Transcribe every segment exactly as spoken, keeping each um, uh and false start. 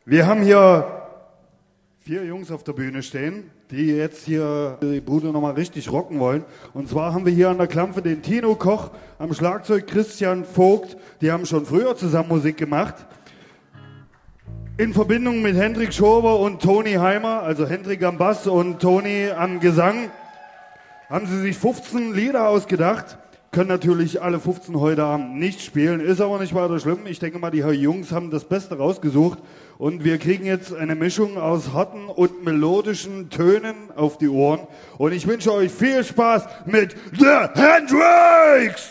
Wir haben hier vier Jungs auf der Bühne stehen, die jetzt hier die Bude nochmal richtig rocken wollen. Und zwar haben wir hier an der Klampfe den Tino Koch, am Schlagzeug Christian Vogt. Die haben schon früher zusammen Musik gemacht. In Verbindung mit Hendrik Schober und Toni Heimer, also Hendrik am Bass und Toni am Gesang, haben sie sich fünfzehn Lieder ausgedacht. Können natürlich alle fünfzehn heute Abend nicht spielen, ist aber nicht weiter schlimm. Ich denke mal, die Jungs haben das Beste rausgesucht und wir kriegen jetzt eine Mischung aus harten und melodischen Tönen auf die Ohren. Und ich wünsche euch viel Spaß mit The Hendrix!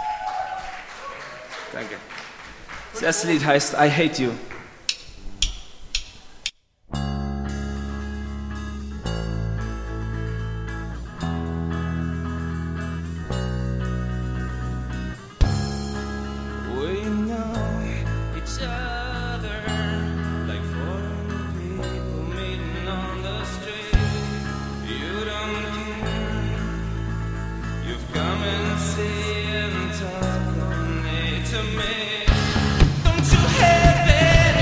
Danke. Das erste Lied heißt I Hate You. Don't you have it?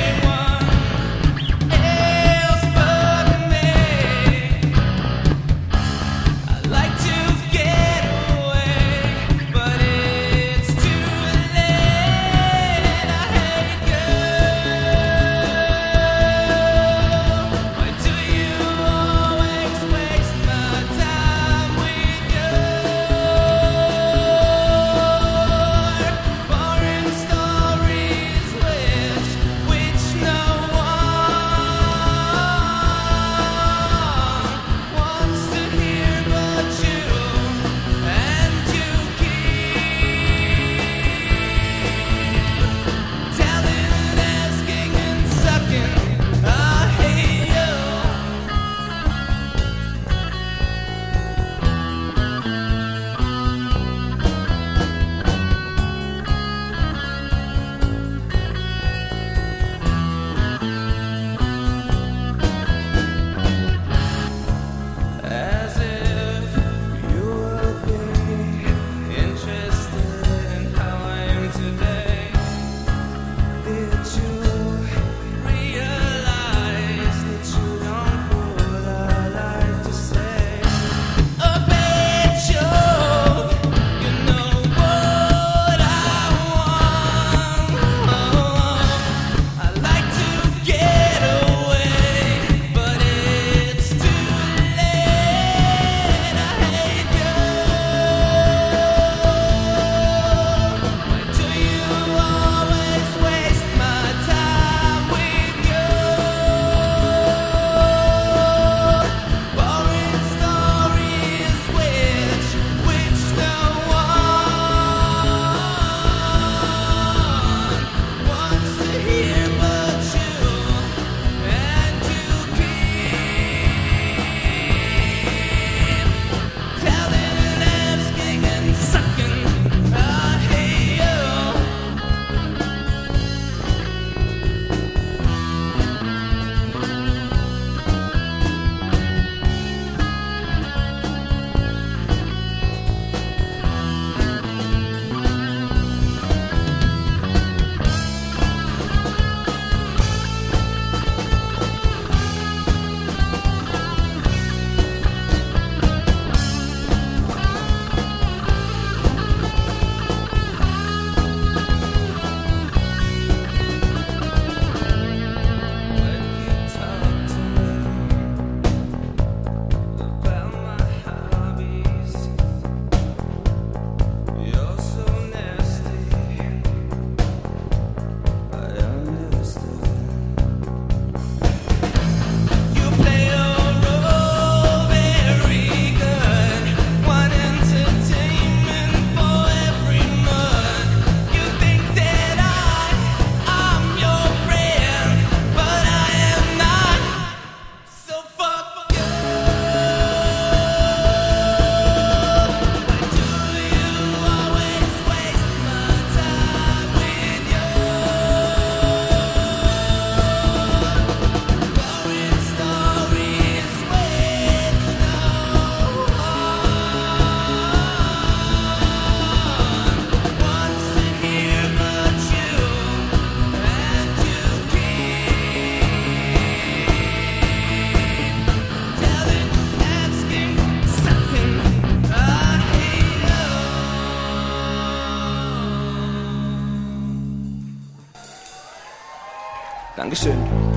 Dankeschön.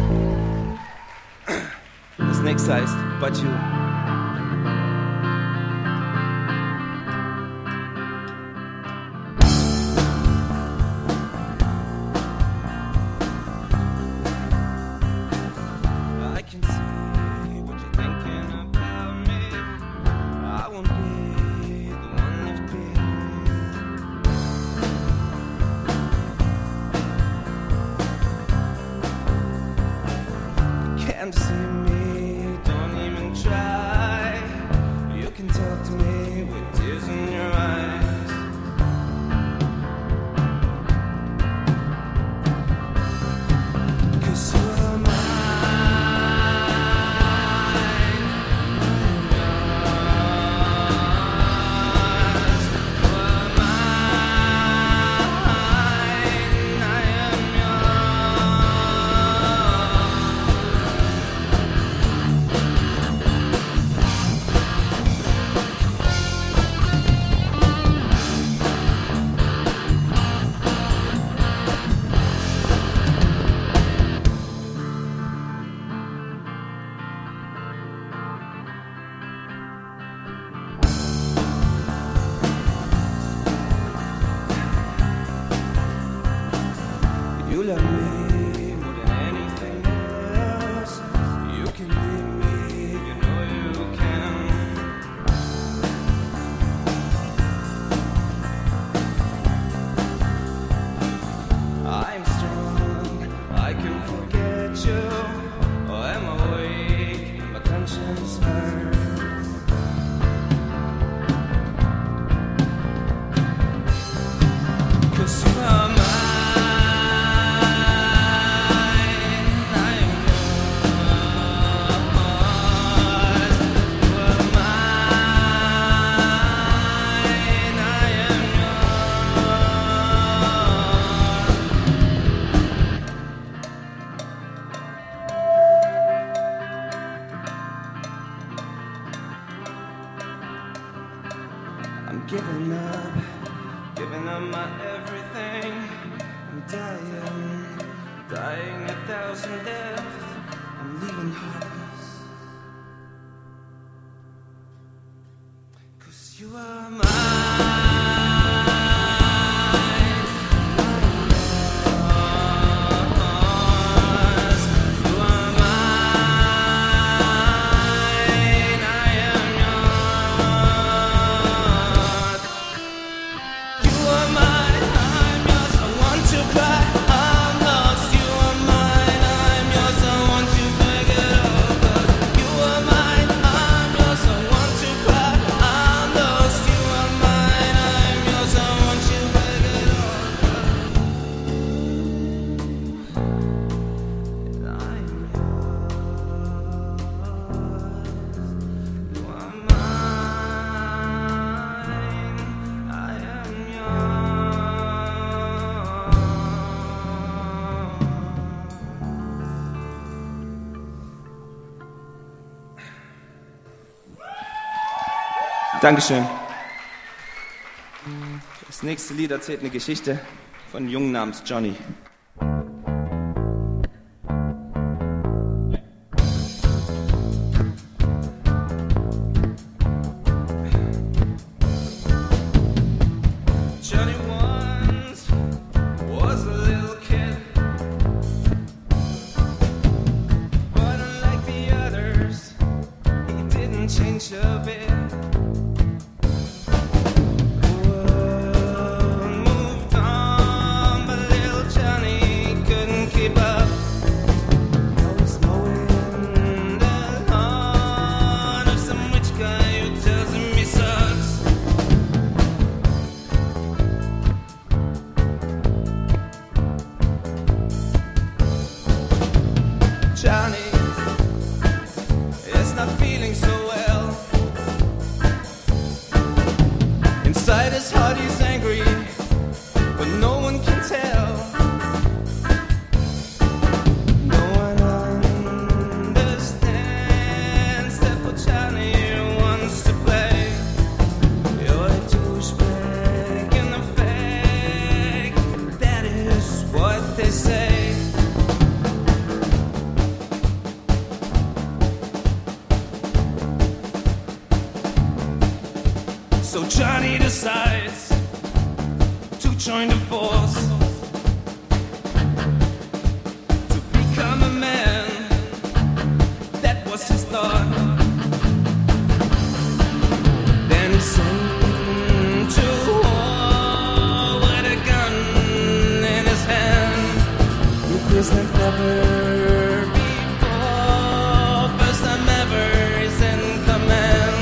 Das nächste heißt But You. Can't see me, don't even try. You can talk to me with tears in your eyes. Cause you are mine. You love me more than anything else. You can leave me, you know you can. I'm strong, I can forget you. Oh, I'm awake, my conscience hurts. Cause you are mine. I'm giving up, giving up my everything. I'm dying, dying a thousand deaths. I'm leaving heartless. Cause you are mine. Dankeschön. Das nächste Lied erzählt eine Geschichte von einem Jungen namens Johnny. Johnny once was a little kid, but unlike the others, he didn't change a bit. World moved on, but little Johnny Johnny decides to join the force, to become a man. That was his thought. Then he sent to war with a gun in his hand. It was like never before. First time ever he's in command.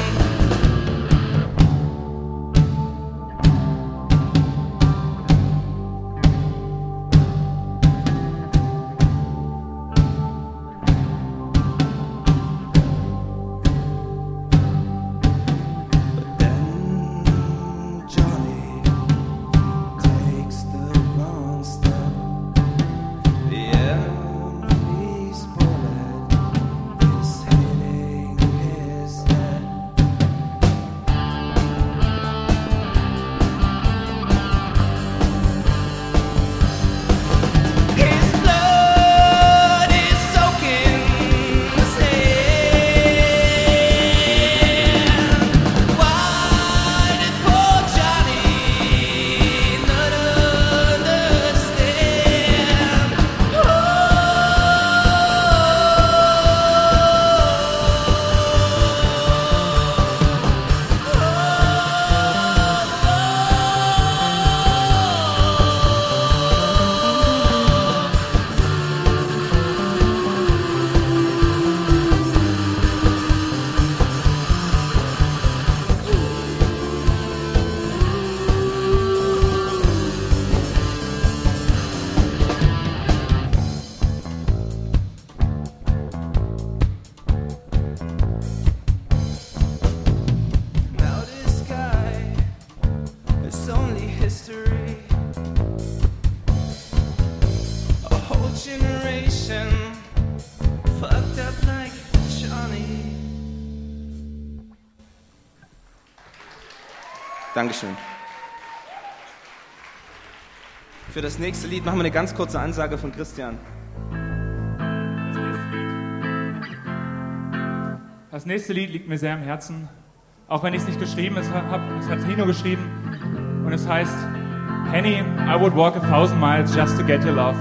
Dankeschön. Für das nächste Lied machen wir eine ganz kurze Ansage von Christian. Das nächste Lied liegt mir sehr am Herzen, auch wenn ich es nicht geschrieben habe, es hat Tino geschrieben und es heißt Henny, I would walk a thousand miles just to get your love.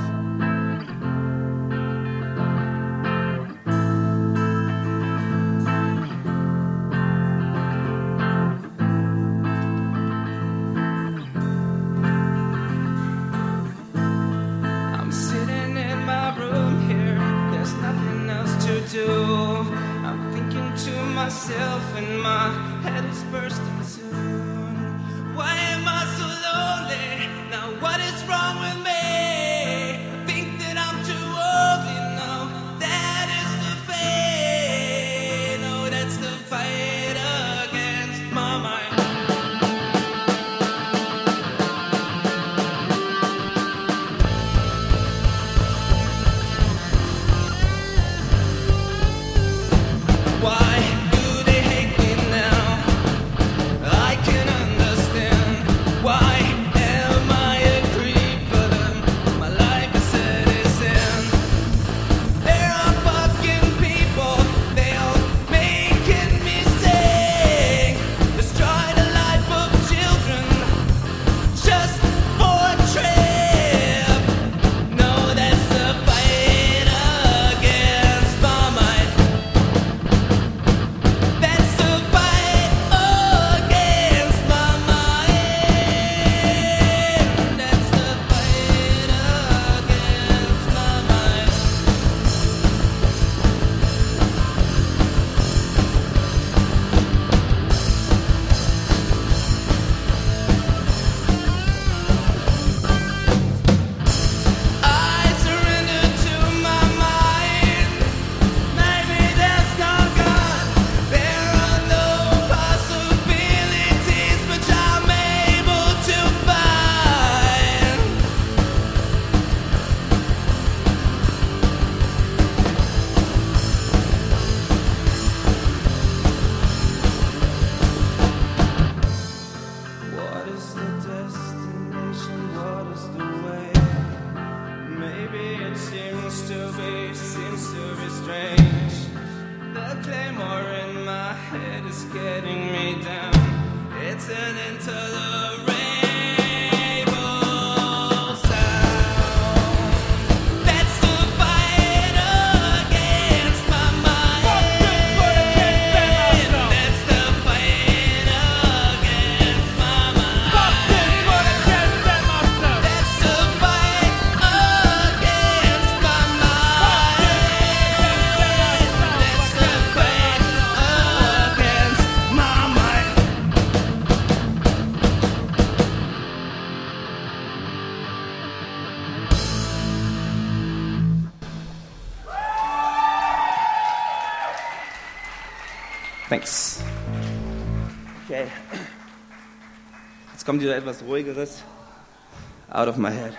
Claymore in my head is getting me down. It dancing into the rainbow sound. That's the fight against my mind. That's the fight against my mind. That's the fight against my mind. Thanks. Okay. Jetzt kommt wieder etwas ruhigeres. Out of my head.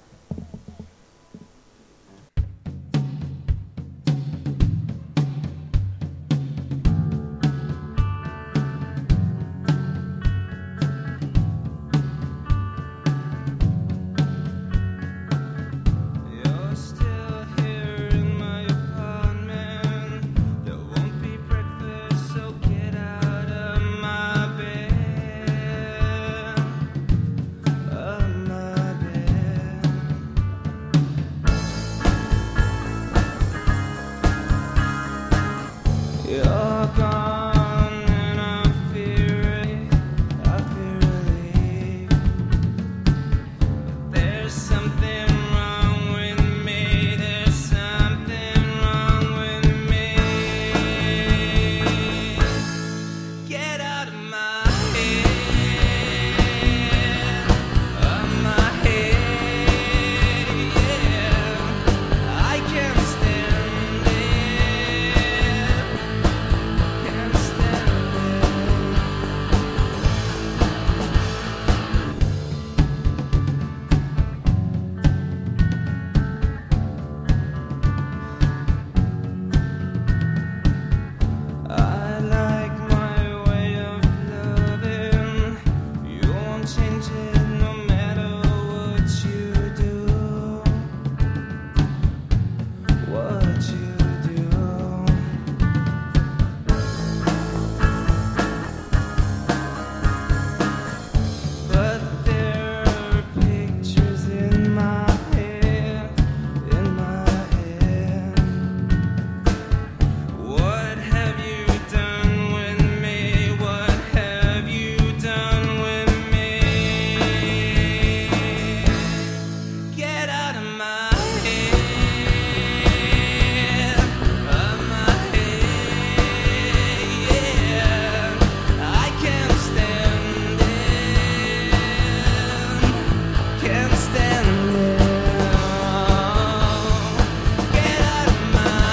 You're still here in my apartment. There won't be breakfast, so get out of my bed. Of my bed. You're gone and I fear it. I fear relief. There's something wrong with me. There's something wrong with me. Get out of my head, of my head, yeah. I can't stand it, can't stand it. I like my way of loving. You won't change it no matter what you do. What you do. But there are pictures in my head, in my head. What have you done with me? What have you done with me? Get out of my head, of my head, yeah. I can't stand it, can't stand it. Get out of my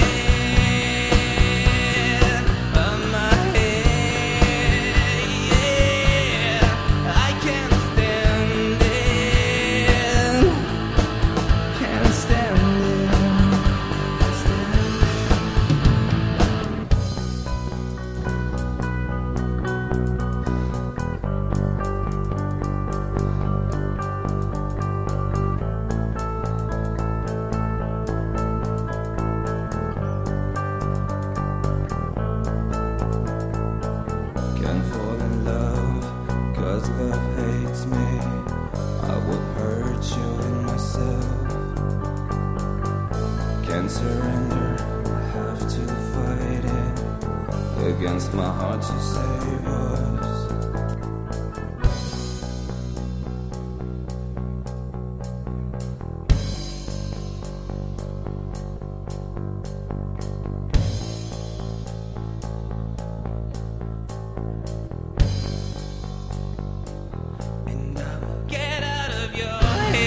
head, of my head, yeah. I can't stand it, can't stand it, Can't fall in love, cause love hates me. I will hurt you in myself. Can't surrender, I have to fight it. Against my heart to save yours. And now get out of your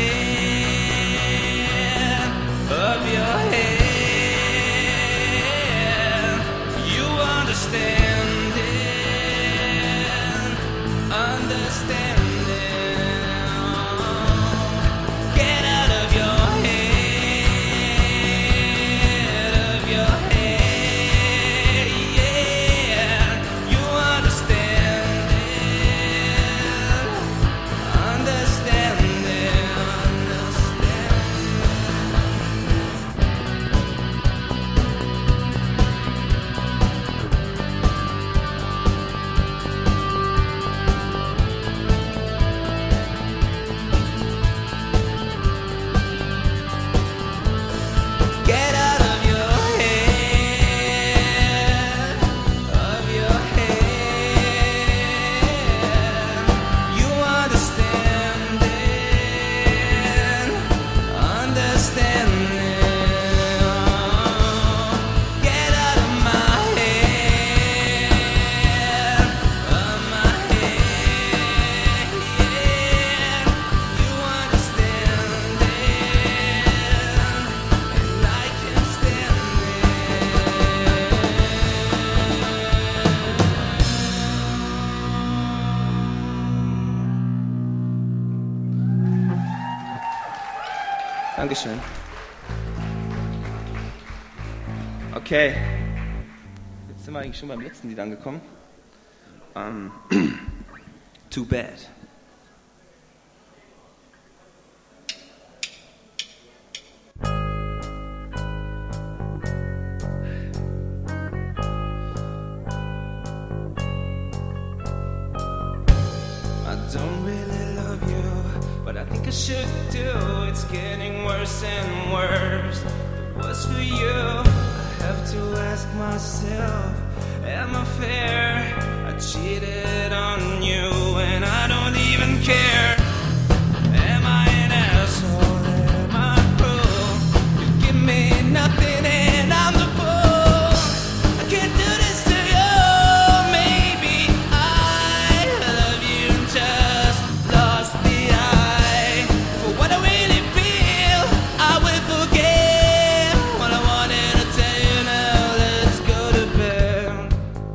head, of your head. You understand it. Dankeschön. Okay. Jetzt sind wir eigentlich schon beim letzten Lied angekommen. Um, Too Bad. I don't really love you, but I think I should do. It's getting worse and worse. The worse for you. I have to ask myself, am I fair? I cheated on you and I don't even care. Am I an asshole? Am I cruel? You give me nothing and I'm the fool. I can't do this to you. Maybe I love you and just lost the eye. For what I really feel, I will forget what I wanted to tell you now. Let's go to bed.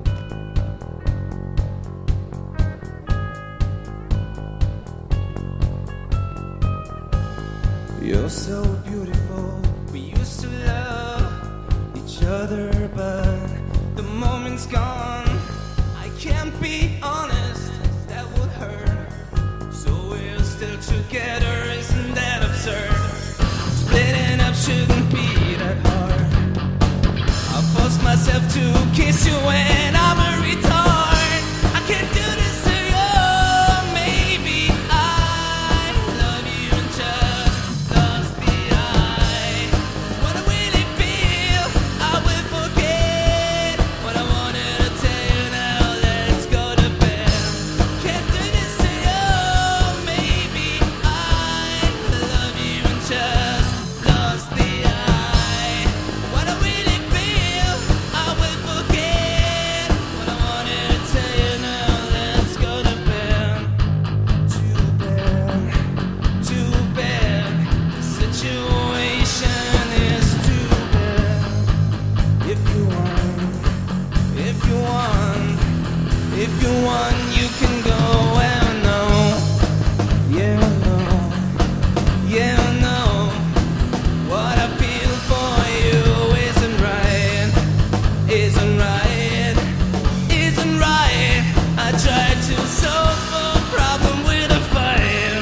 You're so beautiful. We used to love each other, but the moment's gone. I can't be honest, that would hurt. So we're still together, isn't that absurd? Splitting up shouldn't be that hard. I force myself to kiss you when I'm a retard. I can't do this to you. Maybe I love you and just lost the eye. What I really feel, I will forget what I wanted to tell you now. Let's go to bed. Can't do this to you. Maybe I love you and just lost the eye. What I really feel, I will forget what I wanted to tell you now. Let's go to bed. Too bad, too bad. The situation is too bad. If you want, if you want, if you want, you can go and know. Yeah, I know, yeah, I know. What I feel for you isn't right, isn't right, isn't right. I tried to solve a problem with a fight.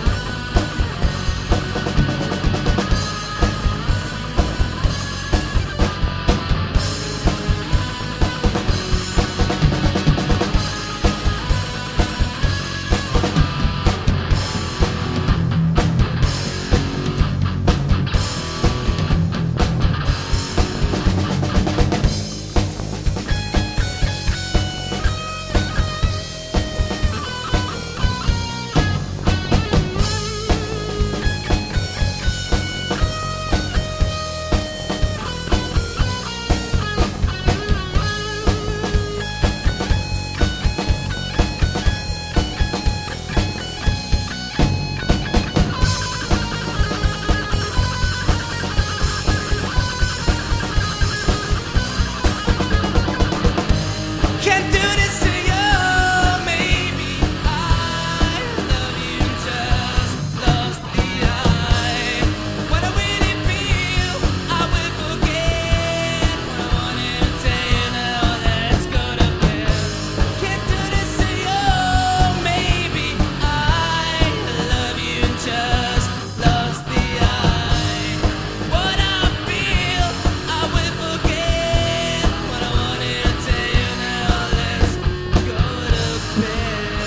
Can't do this to you. Maybe I love you and just lost the eye. What I really feel, I will forget what I wanted to tell you now. Let's go to bed. Can't do this to you. Maybe I love you and just lost the eye. What I feel, I will forget what I wanted to tell you now. Let's go to bed.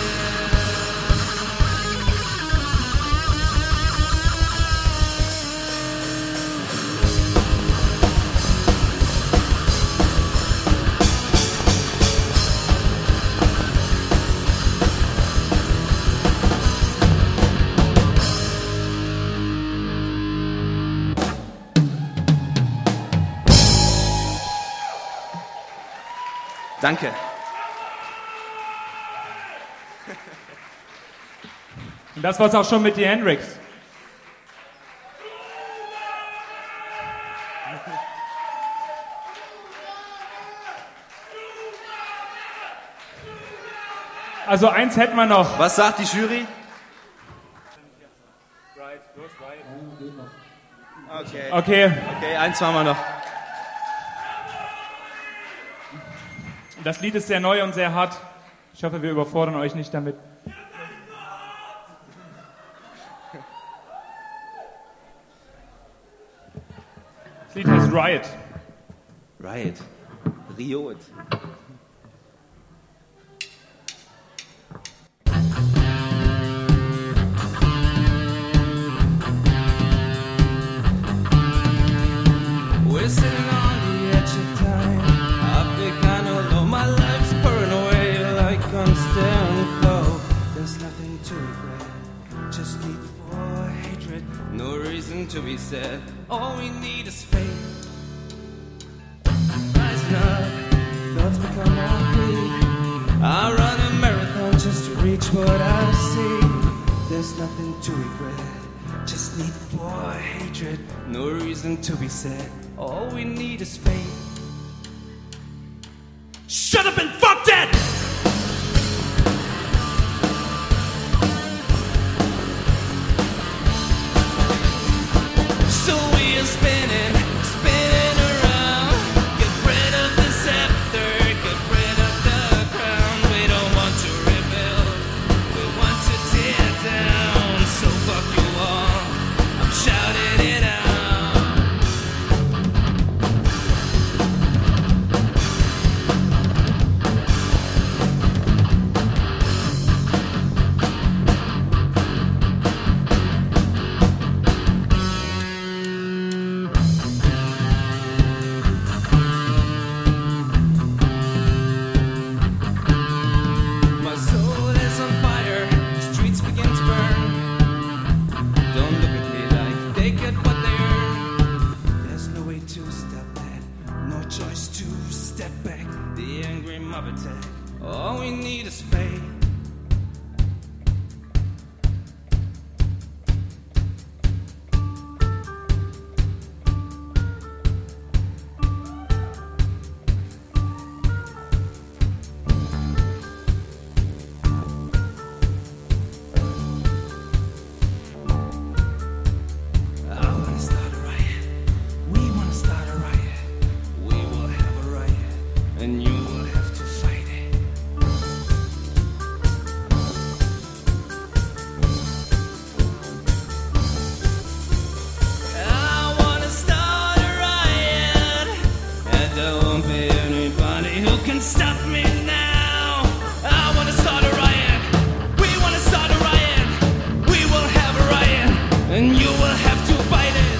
Danke. Und das war's auch schon mit The Hendrix. Also eins hätten wir noch. Was sagt die Jury? Okay, Okay, eins machen wir noch. das Lied ist sehr neu und sehr hart. Ich hoffe, wir überfordern euch nicht damit. Das Lied heißt Riot. Riot. Riot. We're sitting on the edge of time. I feel kinda low. My life's burning away like on staring flow. There's nothing to regret. Just need for hatred. No reason to be sad. All we need is faith. Rising up, thoughts become all free. I run a marathon just to reach what I see. There's nothing to regret. Just need for hatred. No reason to be sad. All we need is faith. Shut up and fuck that! So we are spinning, spinning around. Get rid of the scepter, get rid of the crown. We don't want to rebuild, we want to tear down. So fuck you all, I'm shouting it out. My soul is on fire, streets begin to burn. Don't look at me like they get what they earn. There's no way to stop that, no choice to step back. The angry mob attack, all we need is faith. I wanna start a riot. We wanna start a riot. We will have a riot, and you will have to fight it. I wanna start a riot, and there won't be anybody who can stop me now. I wanna start a riot. We wanna start a riot. We will have a riot, and you will have to fight it.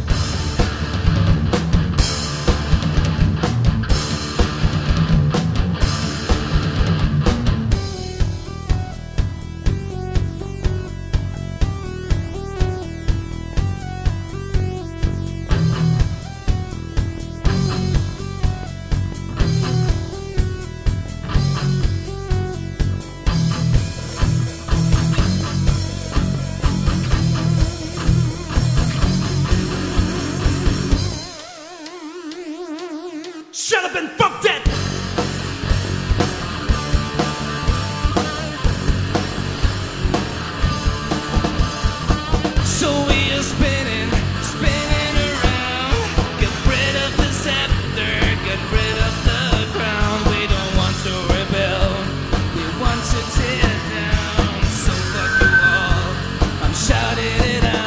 Shut up and fuck that! So we are spinning, spinning around. Get rid of the scepter, get rid of the crown. We don't want to rebel, we want to tear down. So fuck you all, I'm shouting it out.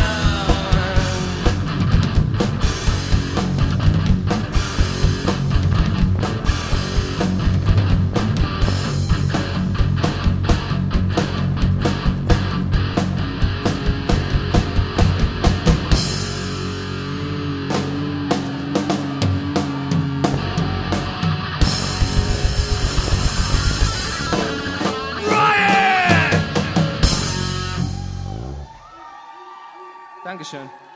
Dankeschön.